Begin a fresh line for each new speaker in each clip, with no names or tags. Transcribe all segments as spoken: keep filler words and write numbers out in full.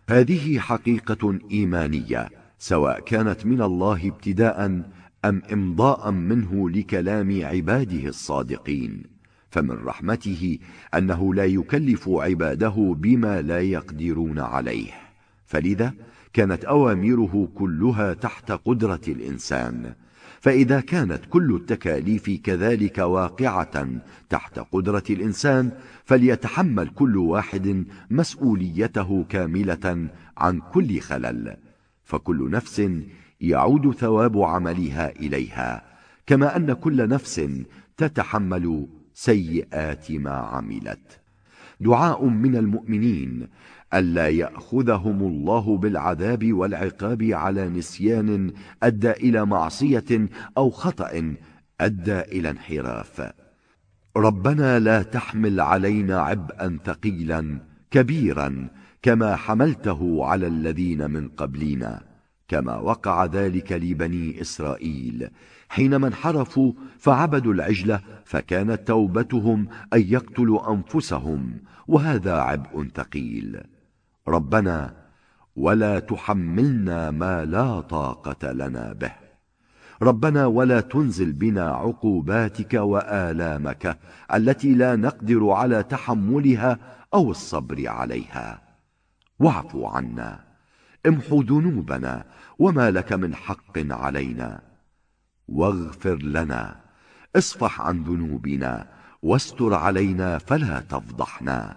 هذه حقيقة إيمانية، سواء كانت من الله ابتداء أم إمضاء منه لكلام عباده الصادقين. فمن رحمته أنه لا يكلف عباده بما لا يقدرون عليه، فلذا كانت أوامره كلها تحت قدرة الإنسان. فإذا كانت كل التكاليف كذلك واقعة تحت قدرة الإنسان، فليتحمل كل واحد مسؤوليته كاملة عن كل خلل، فكل نفس يعود ثواب عملها إليها، كما أن كل نفس تتحمل سيئات ما عملت. دعاء من المؤمنين ألا يأخذهم الله بالعذاب والعقاب على نسيان أدى إلى معصية أو خطأ أدى إلى انحراف. ربنا لا تحمل علينا عبئا ثقيلا كبيرا كما حملته على الذين من قبلنا، كما وقع ذلك لبني إسرائيل حينما انحرفوا فعبدوا العجلة، فكانت توبتهم أن يقتلوا أنفسهم، وهذا عبء ثقيل. ربنا ولا تحملنا ما لا طاقة لنا به. ربنا ولا تنزل بنا عقوباتك وآلامك التي لا نقدر على تحملها أو الصبر عليها. واعف عنا، امحو ذنوبنا وما لك من حق علينا، واغفر لنا، اصفح عن ذنوبنا، واستر علينا فلا تفضحنا،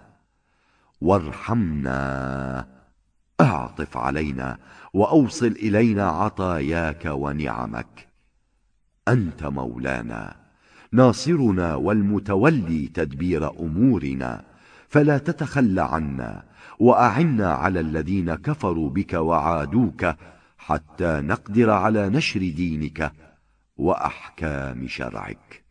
وارحمنا، اعطف علينا، وأوصل إلينا عطاياك ونعمك. أنت مولانا ناصرنا والمتولي تدبير أمورنا، فلا تتخلى عنا، وأعنا على الذين كفروا بك وعادوك، حتى نقدر على نشر دينك وأحكام شرعك.